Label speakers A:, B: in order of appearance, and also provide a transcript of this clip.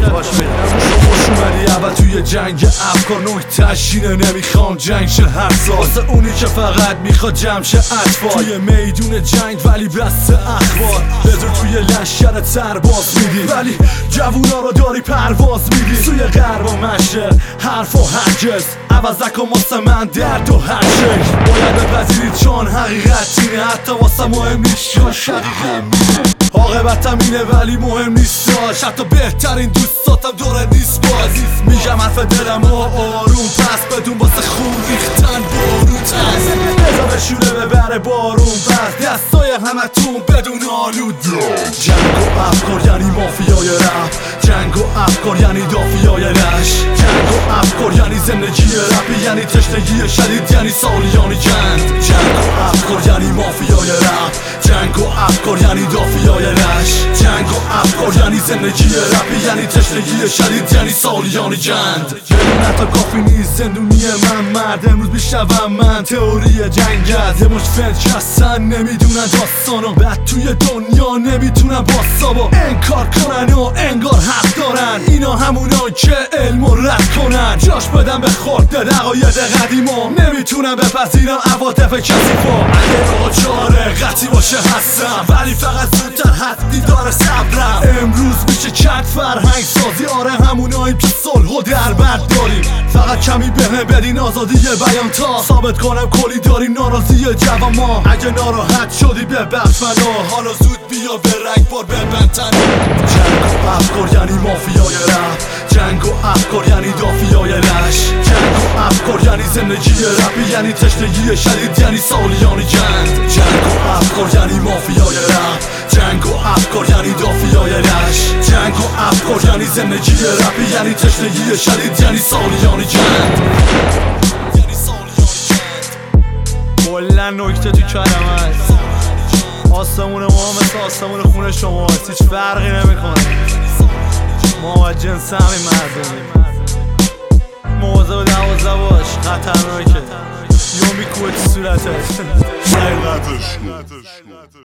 A: خوش اومدی اول توی جنگ افکار نکته‌اش اینه نمیخوام جنگ شه هر سال واسه اونی که فقط میخواد جمع شه اطفال توی میدون جنگ ولی بسته اخبار بدون توی لشکر سرباز میدی ولی جوونا رو داری پرواز میدی سوی غرب و مشرق حرف و هرگز عوض نکن واسه من درد و هر شکل باید بپذیرید چون حقیقت اینه حتی واسه مهم نیست چون شقیقم عاقبتم اینه ولی مهم نیستاش حتی بهترین دوستاتم داره نیست باز میگم حرف دلم و آروم پس بدون واسه خون ریختن بارون تست بذار بشونه ببره بارون پس دستای همتون بدون آلود جنگ و افکار یعنی مافیای رپ جنگ و افکار یعنی دافیای لش جنگ و افکار یعنی زندگی رپ یعنی تشنگی شدید یعنی سالیانی جنگ جنگ و افکار یعنی مافیای رپ جنگ و افکار یعنی دافیای لش جنگ و افکار یعنی زندگی رپ یعنی تشنگی شدید یعنی سالیانی جنگ بدون حتی کافی نیست زندونی من مرد امروز بیشترم من تئوری جنگ است یه مش فنچ هستن نمیدونن داستانو بعد توی دنیا نمیتونن باسابا انکار کنن و انگار حق دارن اینا همونان که علمو رد کنن جاش بدن به خورد دقایق قدیما نمیتونن بپذیرن عواطف کثیفا اگه آقا چاره قطعی باشه هستم ولی فقط زودتر حدی داره صبرم امروز میشه کرد فرهنگ سازی آره هموناییم که صلح و دربر داریم فقط کمی بهم بدین آزادی بیان تا ثابت کنم کلی داریم ناراضی جوان ما اگه ناراحت شدی ببخش منو حالا زود بیا به رنگ بار ببند تنو جنگ و افکار یعنی مافیای رپ جنگ و افکار یعنی دافیای لش جنگ و افکار یعنی زندگی رپ یعنی تشنگی شدید یعنی سالیانی جنگ جنگ و افکار یعنی مافیای رپ جنگ و افکار یعنی دافیای لش جنگ و افکار یعنی زندگی رپ یعنی تشنگی شدید یعنی سالیانی جنگ
B: کلا نکته تو کلمه است آسمون ما مثل آسمون خونه شما هست هیچ فرقی نمیکنه ما و جنس همین مردمیم مواظب 12 باش خطرناکه یوم میکوه تو صورتت